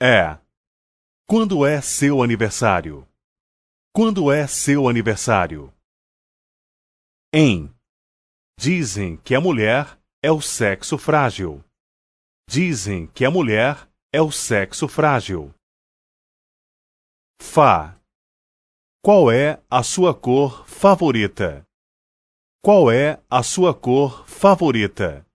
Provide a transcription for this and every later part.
É. Quando é seu aniversário? Quando é seu aniversário? Em. Dizem que a mulher é o sexo frágil. Dizem que a mulher é o sexo frágil. Fá. Qual é a sua cor favorita? Qual é a sua cor favorita?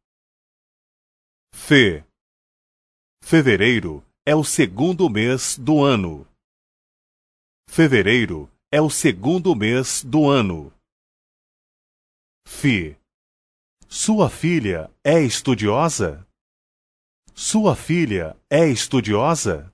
Fê. Fevereiro é o segundo mês do ano. Fevereiro é o segundo mês do ano. Fi. Sua filha é estudiosa? Sua filha é estudiosa?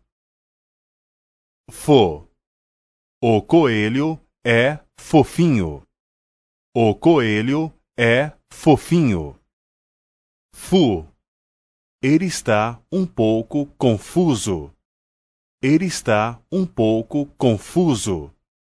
Fo. O coelho é fofinho. O coelho é fofinho. Fu. Ele está um pouco confuso. Ele está um pouco confuso.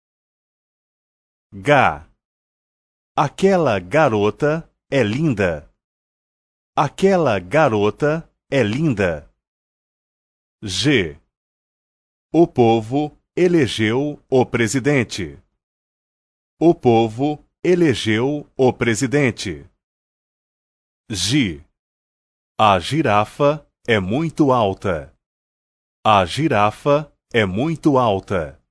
Gá. Aquela garota é linda. Aquela garota é linda. G. O povo elegeu o presidente. O povo elegeu o presidente. Gi. A girafa é muito alta. A girafa é muito alta.